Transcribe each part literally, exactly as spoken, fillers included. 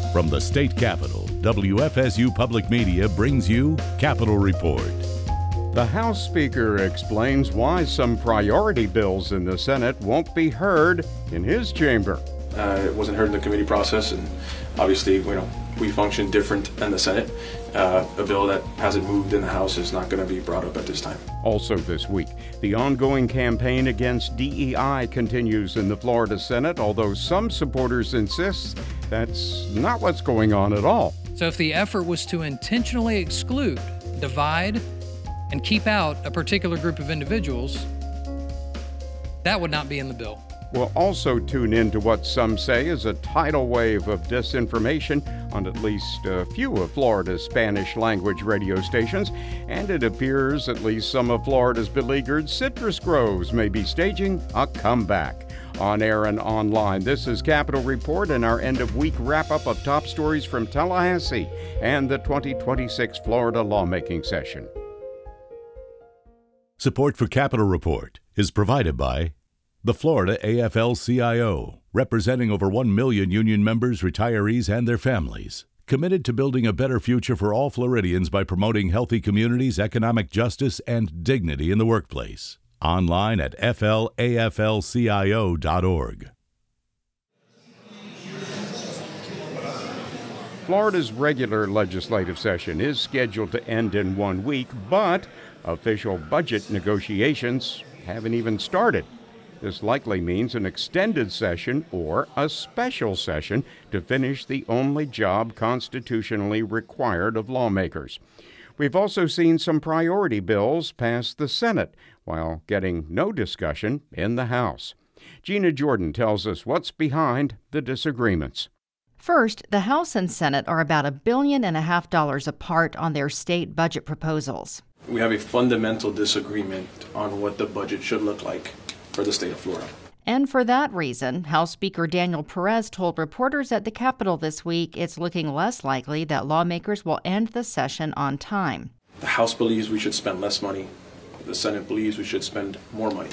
From the state capitol, W F S U Public Media brings you Capitol Report. The House Speaker explains why some priority bills in the Senate won't be heard in his chamber. Uh, it wasn't heard in the committee process, and obviously, you know, we function different than the Senate. Uh, a bill that hasn't moved in the House is not going to be brought up at this time. Also this week, the ongoing campaign against D E I continues in the Florida Senate, although some supporters insist that's not what's going on at all. So if the effort was to intentionally exclude, divide, and keep out a particular group of individuals, that would not be in the bill. We'll also tune into what some say is a tidal wave of disinformation on at least a few of Florida's Spanish language radio stations, and it appears at least some of Florida's beleaguered citrus groves may be staging a comeback. On air and online, this is Capitol Report and our end-of-week wrap-up of top stories from Tallahassee and the twenty twenty-six Florida lawmaking session. Support for Capitol Report is provided by the Florida A F L C I O, representing over one million union members, retirees, and their families. Committed to building a better future for all Floridians by promoting healthy communities, economic justice, and dignity in the workplace. Online at F L A F L C I O dot org. Florida's regular legislative session is scheduled to end in one week, but official budget negotiations haven't even started. This likely means an extended session or a special session to finish the only job constitutionally required of lawmakers. We've also seen some priority bills pass the Senate while getting no discussion in the House. Gina Jordan tells us what's behind the disagreements. First, the House and Senate are about a billion and a half dollars apart on their state budget proposals. We have a fundamental disagreement on what the budget should look like for the state of Florida. And for that reason, House Speaker Daniel Perez told reporters at the Capitol this week it's looking less likely that lawmakers will end the session on time. The House believes we should spend less money. The Senate believes we should spend more money.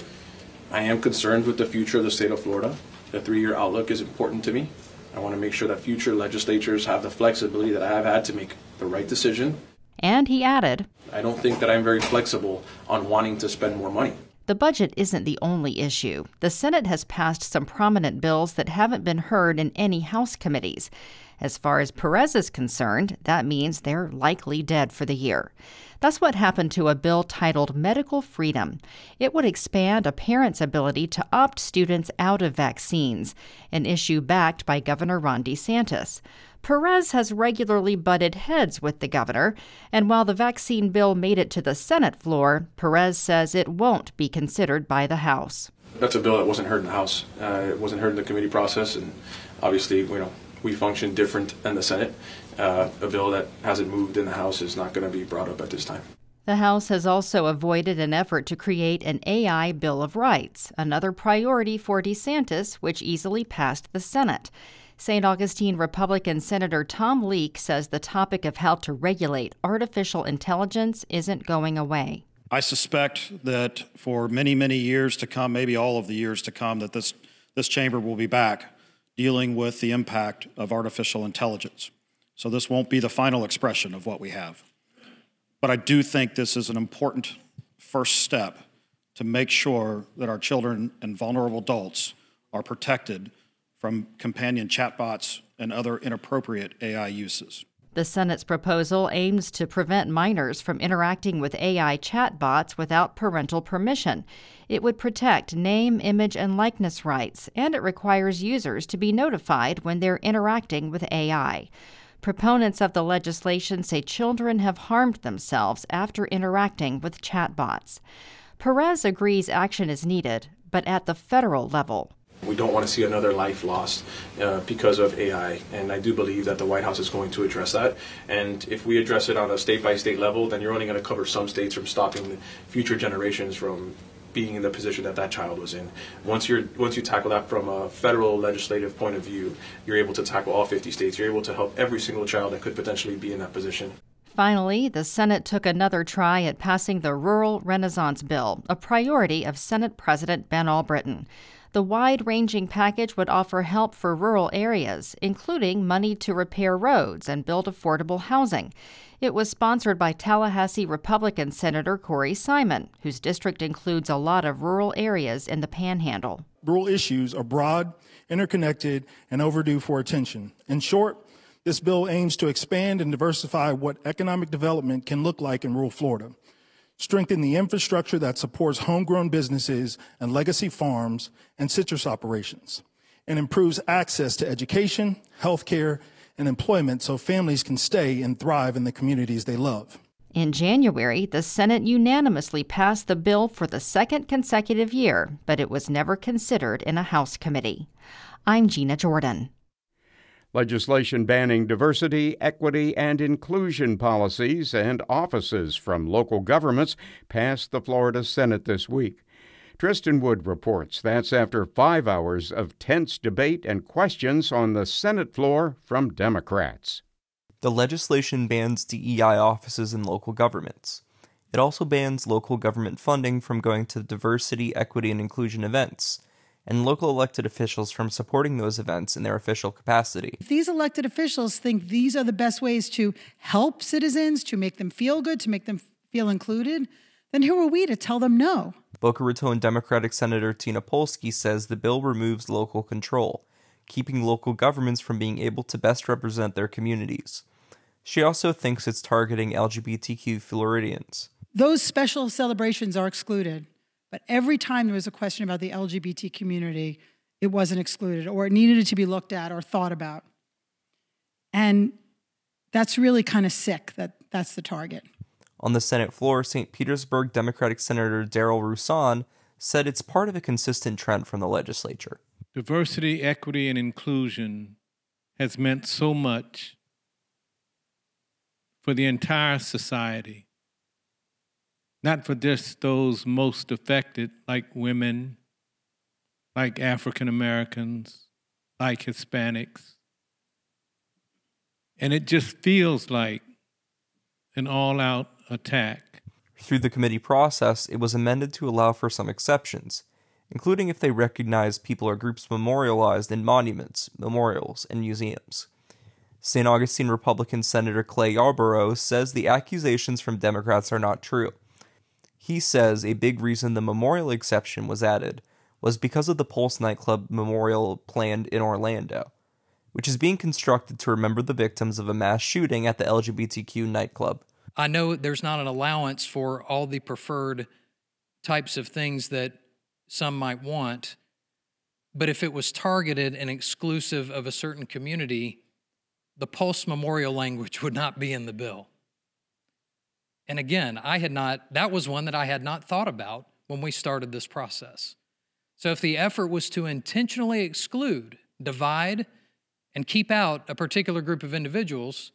I am concerned with the future of the state of Florida. The three-year outlook is important to me. I want to make sure that future legislatures have the flexibility that I have had to make the right decision. And he added, I don't think that I'm very flexible on wanting to spend more money. The budget isn't the only issue. The Senate has passed some prominent bills that haven't been heard in any House committees. As far as Perez is concerned, that means they're likely dead for the year. That's what happened to a bill titled Medical Freedom. It would expand a parent's ability to opt students out of vaccines, an issue backed by Governor Ron DeSantis. Perez has regularly butted heads with the governor, and while the vaccine bill made it to the Senate floor, Perez says it won't be considered by the House. That's a bill that wasn't heard in the House. Uh, it wasn't heard in the committee process, and obviously, you know, we function different than the Senate. Uh, a bill that hasn't moved in the House is not going to be brought up at this time. The House has also avoided an effort to create an A I Bill of Rights, another priority for DeSantis, which easily passed the Senate. Saint Augustine Republican Senator Tom Leek says the topic of how to regulate artificial intelligence isn't going away. I suspect that for many, many years to come, maybe all of the years to come, that this, this chamber will be back dealing with the impact of artificial intelligence. So this won't be the final expression of what we have. But I do think this is an important first step to make sure that our children and vulnerable adults are protected from companion chatbots and other inappropriate A I uses. The Senate's proposal aims to prevent minors from interacting with A I chatbots without parental permission. It would protect name, image, and likeness rights, and it requires users to be notified when they're interacting with A I. Proponents of the legislation say children have harmed themselves after interacting with chatbots. Perez agrees action is needed, but at the federal level. We don't want to see another life lost uh, because of A I, and I do believe that the White House is going to address that. And if we address it on a state-by-state level, then you're only going to cover some states from stopping future generations from being in the position that that child was in. Once you're once you tackle that from a federal legislative point of view, you're able to tackle all fifty states. You're able to help every single child that could potentially be in that position. Finally, the Senate took another try at passing the Rural Renaissance Bill, a priority of Senate President Ben Albritton. The wide-ranging package would offer help for rural areas, including money to repair roads and build affordable housing. It was sponsored by Tallahassee Republican Senator Corey Simon, whose district includes a lot of rural areas in the Panhandle. Rural issues are broad, interconnected, and overdue for attention. In short, this bill aims to expand and diversify what economic development can look like in rural Florida, strengthen the infrastructure that supports homegrown businesses and legacy farms and citrus operations, and improves access to education, health care, and employment so families can stay and thrive in the communities they love. In January, the Senate unanimously passed the bill for the second consecutive year, but it was never considered in a House committee. I'm Gina Jordan. Legislation banning diversity, equity, and inclusion policies and offices from local governments passed the Florida Senate this week. Tristan Wood reports that's after five hours of tense debate and questions on the Senate floor from Democrats. The legislation bans D E I offices in local governments. It also bans local government funding from going to diversity, equity, and inclusion events, and local elected officials from supporting those events in their official capacity. If these elected officials think these are the best ways to help citizens, to make them feel good, to make them feel included, then who are we to tell them no? Boca Raton Democratic Senator Tina Polsky says the bill removes local control, keeping local governments from being able to best represent their communities. She also thinks it's targeting L G B T Q Floridians. Those special celebrations are excluded. But every time there was a question about the L G B T community, it wasn't excluded, or it needed to be looked at or thought about. And that's really kind of sick that that's the target. On the Senate floor, Saint Petersburg Democratic Senator Darrell Roussan said it's part of a consistent trend from the legislature. Diversity, equity, and inclusion has meant so much for the entire society. Not for just those most affected, like women, like African Americans, like Hispanics. And it just feels like an all-out attack. Through the committee process, it was amended to allow for some exceptions, including if they recognize people or groups memorialized in monuments, memorials, and museums. Saint Augustine Republican Senator Clay Yarborough says the accusations from Democrats are not true. He says a big reason the memorial exception was added was because of the Pulse nightclub memorial planned in Orlando, which is being constructed to remember the victims of a mass shooting at the L G B T Q nightclub. I know there's not an allowance for all the preferred types of things that some might want, but if it was targeted and exclusive of a certain community, the Pulse memorial language would not be in the bill. And again, I had not, that was one that I had not thought about when we started this process. So if the effort was to intentionally exclude, divide, and keep out a particular group of individuals,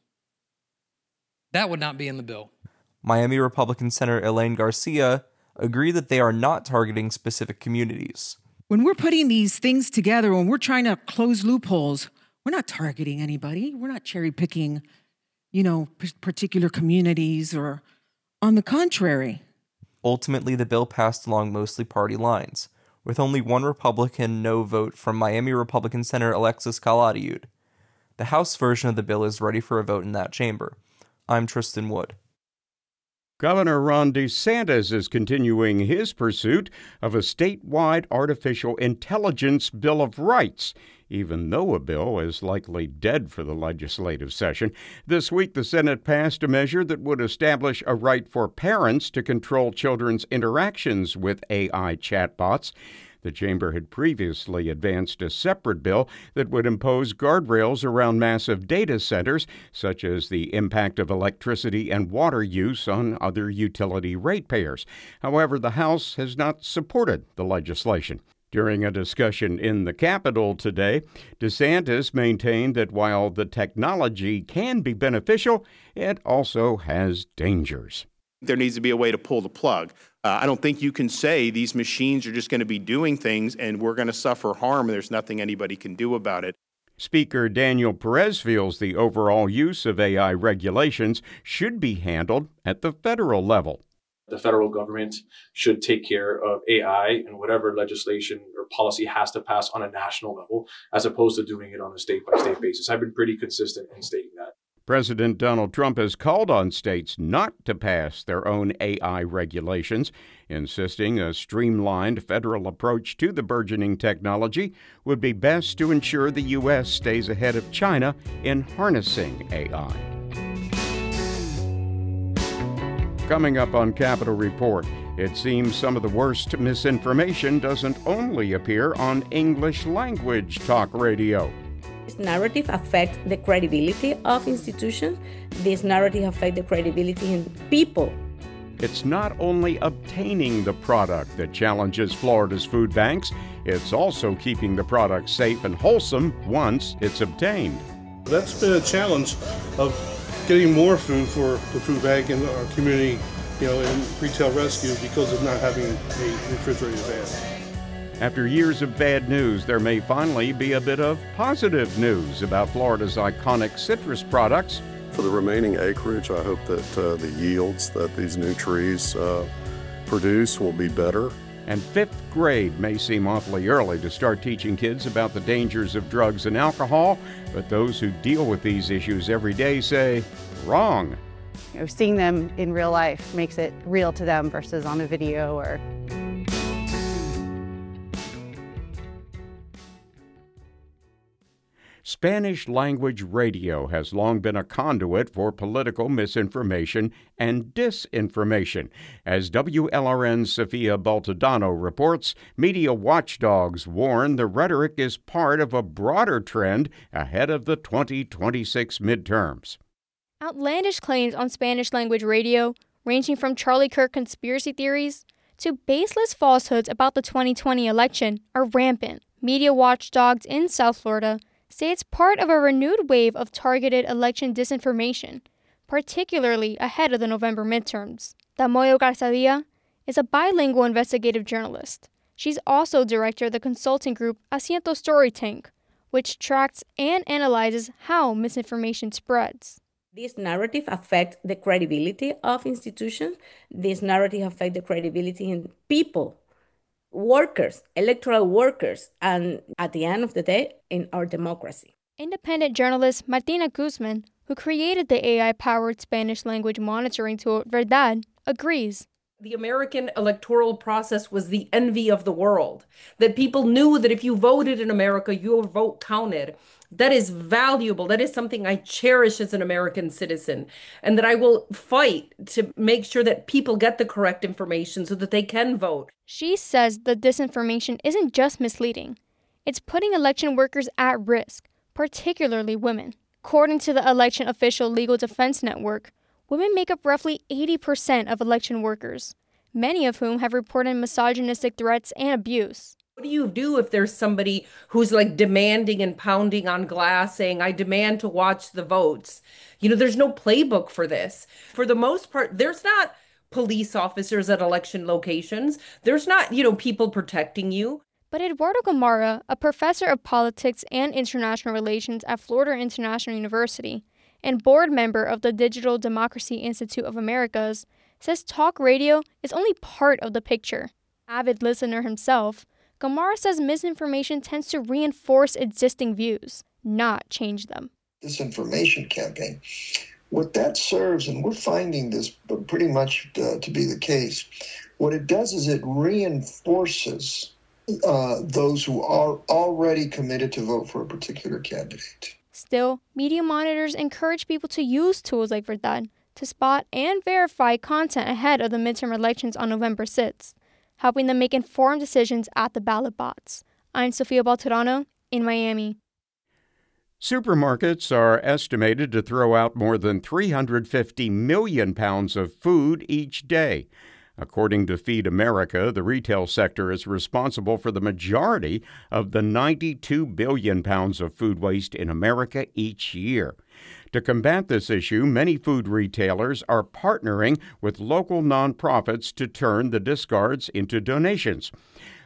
that would not be in the bill. Miami Republican Senator Elaine Garcia agreed that they are not targeting specific communities. When we're putting these things together, when we're trying to close loopholes, we're not targeting anybody. We're not cherry picking, you know, p- particular communities or... On the contrary. Ultimately, the bill passed along mostly party lines, with only one Republican no vote from Miami Republican Senator Alexis Calatayud. The House version of the bill is ready for a vote in that chamber. I'm Tristan Wood. Governor Ron DeSantis is continuing his pursuit of a statewide artificial intelligence Bill of Rights, even though a bill is likely dead for the legislative session. This week, the Senate passed a measure that would establish a right for parents to control children's interactions with A I chatbots. The chamber had previously advanced a separate bill that would impose guardrails around massive data centers, such as the impact of electricity and water use on other utility ratepayers. However, the House has not supported the legislation. During a discussion in the Capitol today, DeSantis maintained that while the technology can be beneficial, it also has dangers. There needs to be a way to pull the plug. Uh, I don't think you can say these machines are just going to be doing things and we're going to suffer harm and there's nothing anybody can do about it. Speaker Daniel Perez feels the overall use of A I regulations should be handled at the federal level. The federal government should take care of A I and whatever legislation or policy has to pass on a national level, as opposed to doing it on a state-by-state basis. I've been pretty consistent in stating that. President Donald Trump has called on states not to pass their own A I regulations, insisting a streamlined federal approach to the burgeoning technology would be best to ensure the U S stays ahead of China in harnessing A I. Coming up on Capitol Report, it seems some of the worst misinformation doesn't only appear on English language talk radio. This narrative affects the credibility of institutions. This narrative affects the credibility in people. It's not only obtaining the product that challenges Florida's food banks, it's also keeping the product safe and wholesome once it's obtained. That's been a challenge of getting more food for the food bank in our community, you know, in retail rescue because of not having a refrigerated van. After years of bad news, there may finally be a bit of positive news about Florida's iconic citrus products. For the remaining acreage, I hope that uh, the yields that these new trees uh, produce will be better. And fifth grade may seem awfully early to start teaching kids about the dangers of drugs and alcohol, but those who deal with these issues every day say, wrong. You know, seeing them in real life makes it real to them versus on a video or... Spanish language radio has long been a conduit for political misinformation and disinformation. As W L R N's Sofia Baltodano reports, media watchdogs warn the rhetoric is part of a broader trend ahead of the twenty twenty-six midterms. Outlandish claims on Spanish language radio, ranging from Charlie Kirk conspiracy theories to baseless falsehoods about the twenty twenty election, are rampant. Media watchdogs in South Florida say it's part of a renewed wave of targeted election disinformation, particularly ahead of the November midterms. Damoyo Garzadia is a bilingual investigative journalist. She's also director of the consulting group Asiento Story Tank, which tracks and analyzes how misinformation spreads. This narrative affects the credibility of institutions. This narrative affects the credibility in people. Workers, electoral workers, and at the end of the day, in our democracy. Independent journalist Martina Guzman, who created the A I-powered Spanish language monitoring tool Verdad, agrees. The American electoral process was the envy of the world, that people knew that if you voted in America, your vote counted. That is valuable. That is something I cherish as an American citizen, and that I will fight to make sure that people get the correct information so that they can vote. She says the disinformation isn't just misleading. It's putting election workers at risk, particularly women. According to the Election Official Legal Defense Network, women make up roughly eighty percent of election workers, many of whom have reported misogynistic threats and abuse. What do you do if there's somebody who's like demanding and pounding on glass saying, I demand to watch the votes? You know, there's no playbook for this. For the most part, there's not police officers at election locations. There's not, you know, people protecting you. But Eduardo Gamarra, a professor of politics and international relations at Florida International University and board member of the Digital Democracy Institute of Americas, says talk radio is only part of the picture. Avid listener himself, Gamarra says misinformation tends to reinforce existing views, not change them. Disinformation campaign. What that serves, and we're finding this pretty much uh, to be the case, what it does is it reinforces uh, those who are already committed to vote for a particular candidate. Still, media monitors encourage people to use tools like Verdad to spot and verify content ahead of the midterm elections on November sixth. Helping them make informed decisions at the ballot box. I'm Sofia Baltodano in Miami. Supermarkets are estimated to throw out more than three hundred fifty million pounds of food each day. According to Feed America, the retail sector is responsible for the majority of the ninety-two billion pounds of food waste in America each year. To combat this issue, many food retailers are partnering with local nonprofits to turn the discards into donations.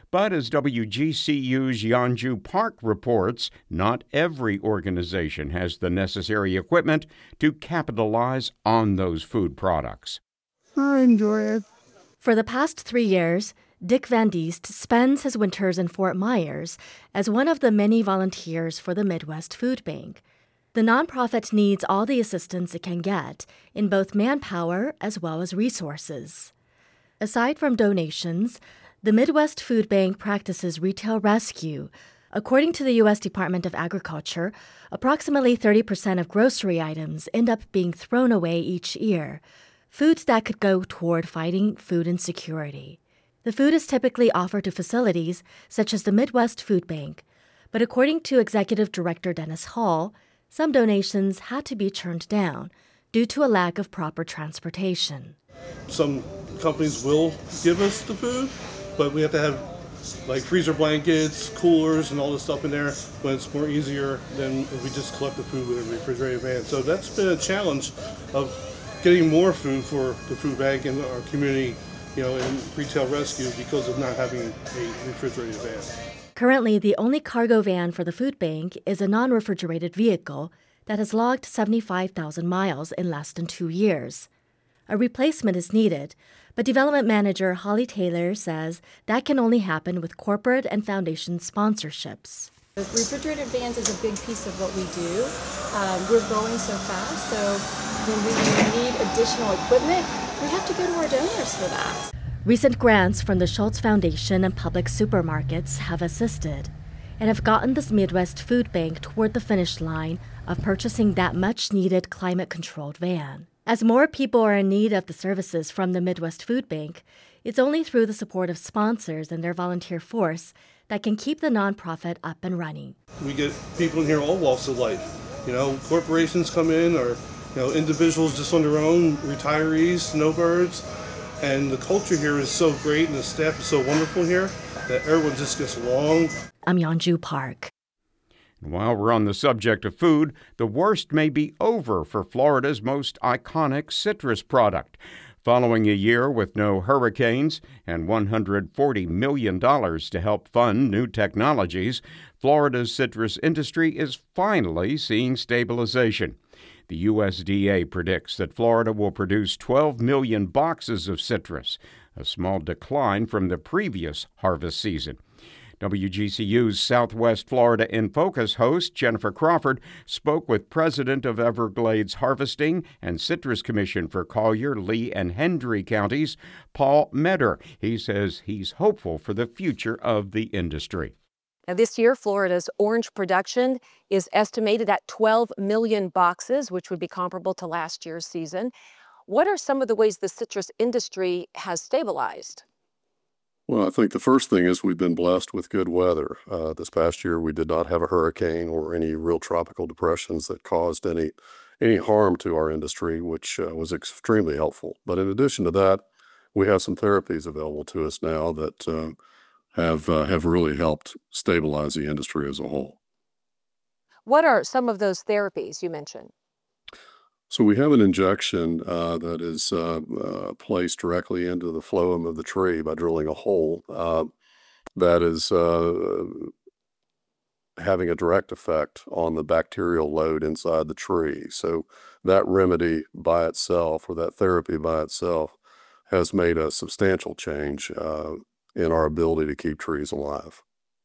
But as W G C U's Yanju Park reports, not every organization has the necessary equipment to capitalize on those food products. I enjoy it. For the past three years, Dick Van Diest spends his winters in Fort Myers as one of the many volunteers for the Midwest Food Bank. The nonprofit needs all the assistance it can get in both manpower as well as resources. Aside from donations, the Midwest Food Bank practices retail rescue. According to the U S Department of Agriculture, approximately thirty percent of grocery items end up being thrown away each year, foods that could go toward fighting food insecurity. The food is typically offered to facilities such as the Midwest Food Bank, but according to Executive Director Dennis Hall, some donations had to be turned down due to a lack of proper transportation. Some companies will give us the food, but we have to have like freezer blankets, coolers, and all this stuff in there, but it's more easier than if we just collect the food with a refrigerated van. So that's been a challenge of getting more food for the food bank in our community, you know, in retail rescue because of not having a refrigerated van. Currently, the only cargo van for the food bank is a non-refrigerated vehicle that has logged seventy-five thousand miles in less than two years. A replacement is needed, but development manager Holly Taylor says that can only happen with corporate and foundation sponsorships. Refrigerated vans is a big piece of what we do. Um, we're growing so fast, so when we need additional equipment, we have to go to our donors for that. Recent grants from the Schultz Foundation and public supermarkets have assisted and have gotten this Midwest Food Bank toward the finish line of purchasing that much-needed climate-controlled van. As more people are in need of the services from the Midwest Food Bank, it's only through the support of sponsors and their volunteer force that can keep the nonprofit up and running. We get people in here all walks of life. You know, corporations come in, or you know, individuals just on their own, retirees, snowbirds. And the culture here is so great and the staff is so wonderful here that everyone just gets along. I'm Yanju Park. While we're on the subject of food, the worst may be over for Florida's most iconic citrus product. Following a year with no hurricanes and one hundred forty million dollars to help fund new technologies, Florida's citrus industry is finally seeing stabilization. The U S D A predicts that Florida will produce twelve million boxes of citrus, a small decline from the previous harvest season. W G C U's Southwest Florida in Focus host Jennifer Crawford spoke with President of Everglades Harvesting and Citrus Commission for Collier, Lee, and Hendry counties, Paul Medder. He says he's hopeful for the future of the industry. Now, this year, Florida's orange production is estimated at twelve million boxes, which would be comparable to last year's season. What are some of the ways the citrus industry has stabilized? Well, I think the first thing is we've been blessed with good weather. Uh, this past year, we did not have a hurricane or any real tropical depressions that caused any any harm to our industry, which uh, was extremely helpful. But in addition to that, we have some therapies available to us now that uh, have uh, have really helped stabilize the industry as a whole. What are some of those therapies you mentioned? So we have an injection uh, that is uh, uh, placed directly into the phloem of the tree by drilling a hole uh, that is uh, having a direct effect on the bacterial load inside the tree. So that remedy by itself, or that therapy by itself, has made a substantial change uh, in our ability to keep trees alive.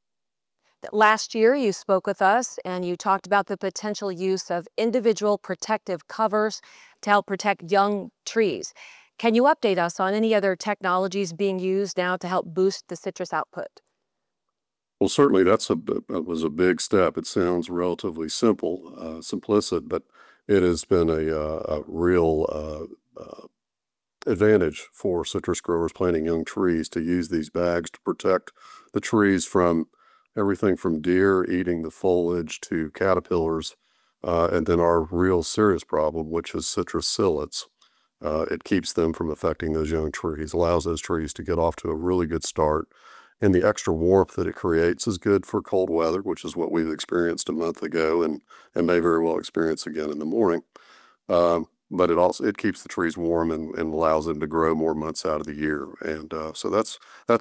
Last year, you spoke with us and you talked about the potential use of individual protective covers to help protect young trees. Can you update us on any other technologies being used now to help boost the citrus output? Well, certainly that's a that was a big step. It sounds relatively simple, uh, simplistic, but it has been a, uh, a real uh, uh, advantage for citrus growers planting young trees to use these bags to protect the trees from everything from deer eating the foliage to caterpillars, uh, and then our real serious problem, which is citrus psyllids. Uh, it keeps them from affecting those young trees, allows those trees to get off to a really good start. And the extra warmth that it creates is good for cold weather, which is what we've experienced a month ago and, and may very well experience again in the morning. Um, but it also it keeps the trees warm and, and allows them to grow more months out of the year. And uh, so that's that's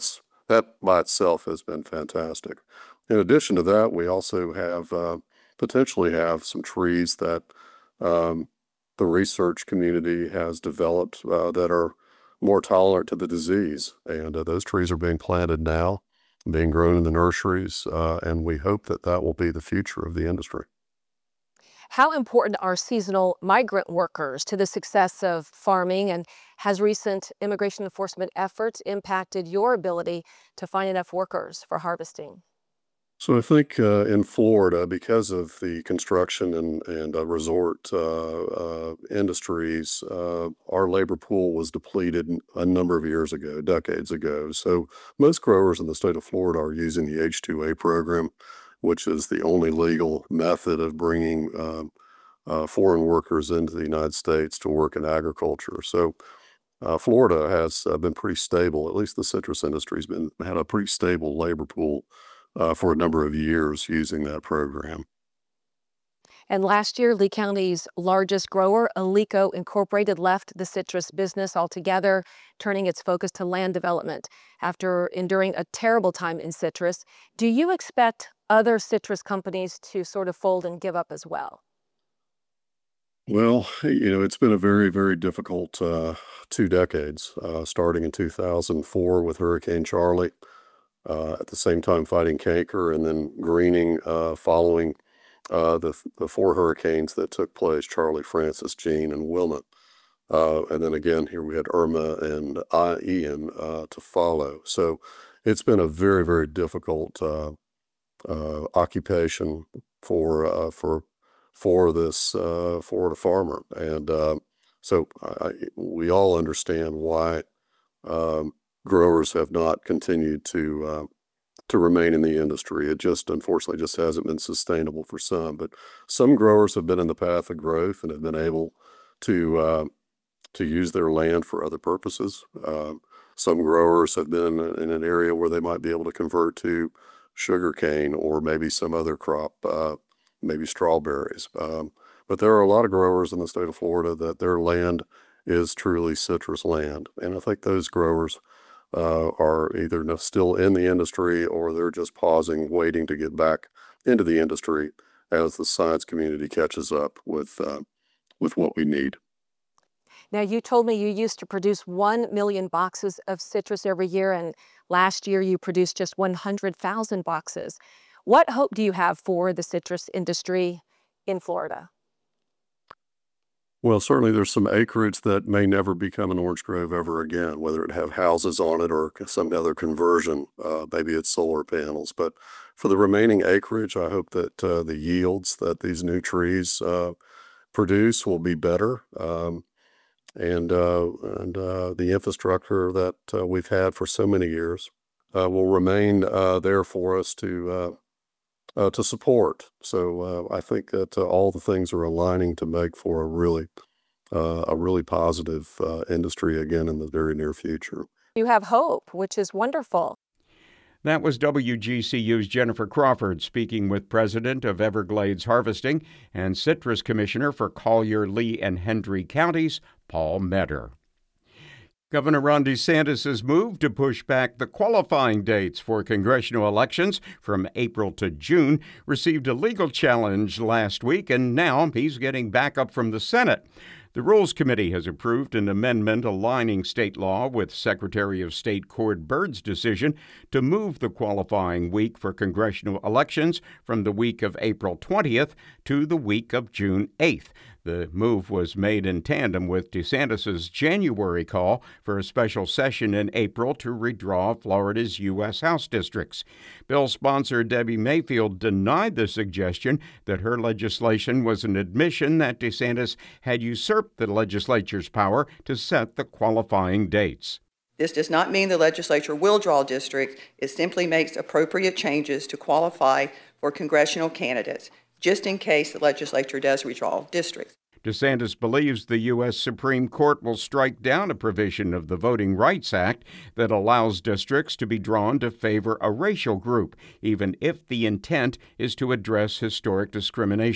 that by itself has been fantastic. In addition to that, we also have uh, potentially have some trees that um, the research community has developed uh, that are more tolerant to the disease. And uh, those trees are being planted now, being grown in the nurseries, uh, and we hope that that will be the future of the industry. How important are seasonal migrant workers to the success of farming, and has recent immigration enforcement efforts impacted your ability to find enough workers for harvesting? So I think uh, in Florida, because of the construction and, and uh, resort uh, uh, industries, uh, our labor pool was depleted a number of years ago, decades ago. So most growers in the state of Florida are using the H two A program, which is the only legal method of bringing um, uh, foreign workers into the United States to work in agriculture. So uh, Florida has uh, been pretty stable. At least the citrus industry has been had a pretty stable labor pool Uh, for a number of years using that program. And last year, Lee County's largest grower, Alico Incorporated, left the citrus business altogether, turning its focus to land development after enduring a terrible time in citrus. Do you expect other citrus companies to sort of fold and give up as well? Well, you know, it's been a very, very difficult uh, two decades, uh, starting in two thousand four with Hurricane Charley. Uh, at the same time fighting canker, and then greening uh, following uh, the, the four hurricanes that took place, Charley, Francis, Jean, and Wilma. Uh, and then again, here we had Irma and uh, Ian uh, to follow. So it's been a very, very difficult uh, uh, occupation for uh, for for this uh, Florida farmer. And uh, so I, we all understand why um, growers have not continued to uh, to remain in the industry. It just unfortunately just hasn't been sustainable for some. But some growers have been in the path of growth and have been able to uh, to use their land for other purposes. Uh, some growers have been in an area where they might be able to convert to sugarcane or maybe some other crop, uh, maybe strawberries. Um, but there are a lot of growers in the state of Florida that their land is truly citrus land, and I think those growers Uh, are either no- still in the industry or they're just pausing, waiting to get back into the industry as the science community catches up with uh, with what we need. Now, you told me you used to produce one million boxes of citrus every year, and last year you produced just one hundred thousand boxes. What hope do you have for the citrus industry in Florida? Well, certainly there's some acreage that may never become an orange grove ever again, whether it have houses on it or some other conversion. Uh, maybe it's solar panels. But for the remaining acreage, I hope that uh, the yields that these new trees uh, produce will be better. Um, and uh, and uh, the infrastructure that uh, we've had for so many years uh, will remain uh, there for us to uh, uh, to support. So uh, I think that uh, all the things are aligning to make for a really uh, a really positive uh, industry again in the very near future. You have hope, which is wonderful. That was W G C U's Jennifer Crawford speaking with President of Everglades Harvesting and Citrus Commissioner for Collier, Lee, and Hendry counties, Paul Metter. Governor Ron DeSantis has moved to push back the qualifying dates for congressional elections from April to June, received a legal challenge last week, and now he's getting backup from the Senate. The Rules Committee has approved an amendment aligning state law with Secretary of State Cord Byrd's decision to move the qualifying week for congressional elections from the week of April twentieth to the week of June eighth. The move was made in tandem with DeSantis' January call for a special session in April to redraw Florida's U S House districts. Bill sponsor Debbie Mayfield denied the suggestion that her legislation was an admission that DeSantis had usurped the legislature's power to set the qualifying dates. This does not mean the legislature will draw districts. It simply makes appropriate changes to qualify for congressional candidates, just in case the legislature does redraw districts. DeSantis believes the U S Supreme Court will strike down a provision of the Voting Rights Act that allows districts to be drawn to favor a racial group, even if the intent is to address historic discrimination.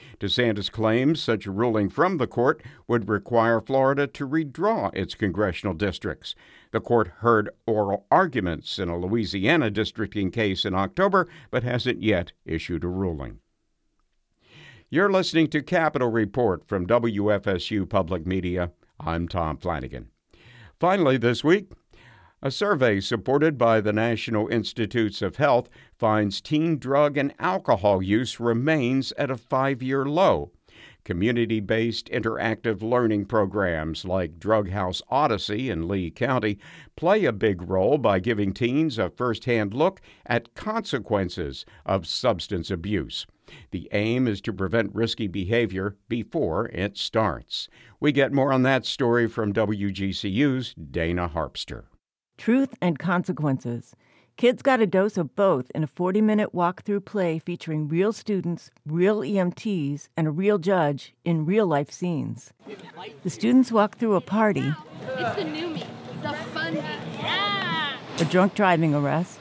DeSantis claims such a ruling from the court would require Florida to redraw its congressional districts. The court heard oral arguments in a Louisiana districting case in October, but hasn't yet issued a ruling. You're listening to Capitol Report from W F S U Public Media. I'm Tom Flanagan. Finally this week, a survey supported by the National Institutes of Health finds teen drug and alcohol use remains at a five-year low. Community-based interactive learning programs like Drug House Odyssey in Lee County play a big role by giving teens a first-hand look at consequences of substance abuse. The aim is to prevent risky behavior before it starts. We get more on that story from W G C U's Dana Harpster. Truth and Consequences. Kids got a dose of both in a forty-minute walk-through play featuring real students, real E M Ts, and a real judge in real-life scenes. The students walk through a party, It's the new me, the fun me. Yeah! a drunk driving arrest,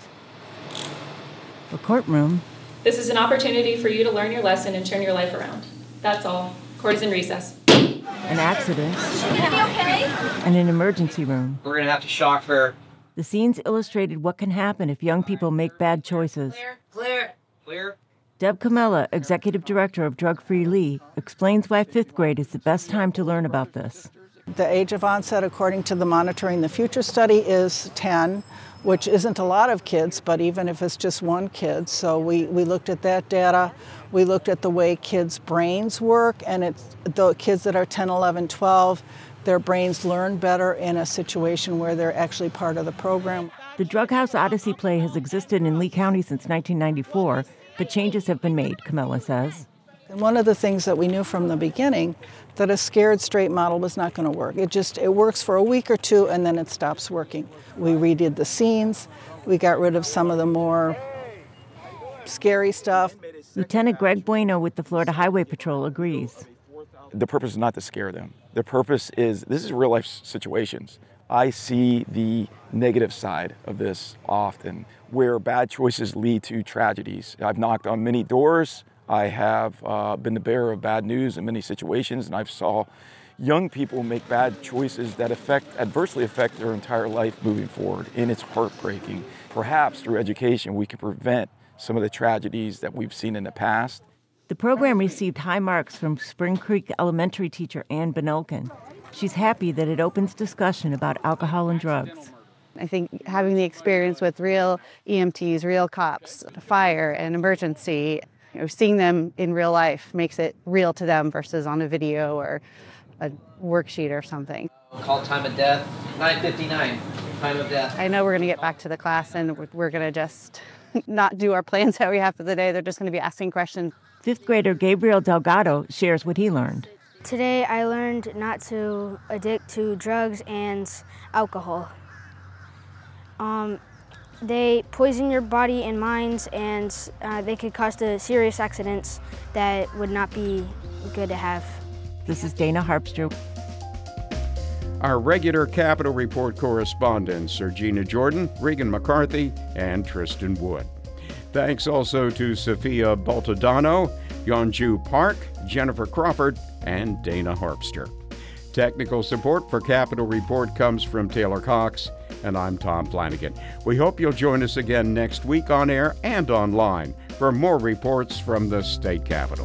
a courtroom, This is an opportunity for you to learn your lesson and turn your life around. That's all. Court is in recess. an accident, okay? and an emergency room. We're going to have to shock her. The scenes illustrated what can happen if young people make bad choices. Clear, clear, clear. Deb Camella, Executive Director of Drug Free Lee, explains why fifth grade is the best time to learn about this. The age of onset, according to the Monitoring the Future study, is ten, which isn't a lot of kids, but even if it's just one kid. So we, we looked at that data. We looked at the way kids' brains work, and it's the kids that are ten, eleven, twelve, their brains learn better in a situation where they're actually part of the program. The Drug House Odyssey play has existed in Lee County since nineteen ninety-four, but changes have been made, Camella says. And one of the things that we knew from the beginning, that a scared straight model was not going to work. It just, it works for a week or two and then it stops working. We redid the scenes. We got rid of some of the more scary stuff. Lieutenant Greg Bueno with the Florida Highway Patrol agrees. The purpose is not to scare them. The purpose is, this is real life situations. I see the negative side of this often, where bad choices lead to tragedies. I've knocked on many doors. I have uh, been the bearer of bad news in many situations, and I've saw young people make bad choices that affect, adversely affect their entire life moving forward, and it's heartbreaking. Perhaps through education we can prevent some of the tragedies that we've seen in the past. The program received high marks from Spring Creek Elementary teacher Ann Benelkin. She's happy that it opens discussion about alcohol and drugs. I think having the experience with real E M Ts, real cops, fire, and emergency, you know, seeing them in real life makes it real to them versus on a video or a worksheet or something. Call time of death, nine fifty-nine, time of death. I know we're going to get back to the class and we're going to just not do our plans how we have for the day. They're just going to be asking questions. Fifth grader Gabriel Delgado shares what he learned. Today I learned not to addict to drugs and alcohol. Um, they poison your body and minds, and uh, they could cause the serious accidents that would not be good to have. This is Dana Harpster. Our regular Capitol Report correspondents are Gina Jordan, Regan McCarthy, and Tristan Wood. Thanks also to Sophia Baltodano, Yonju Park, Jennifer Crawford, and Dana Harpster. Technical support for Capitol Report comes from Taylor Cox, and I'm Tom Flanagan. We hope you'll join us again next week on air and online for more reports from the state capitol.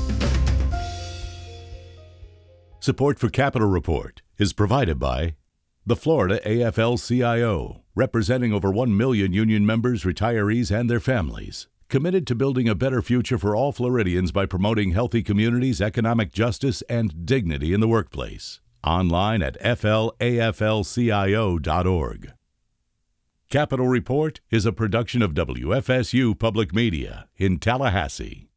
Support for Capitol Report is provided by the Florida A F L C I O, representing over one million union members, retirees, and their families. Committed to building a better future for all Floridians by promoting healthy communities, economic justice, and dignity in the workplace. Online at F L A F L C I O dot org. Capitol Report is a production of W F S U Public Media in Tallahassee.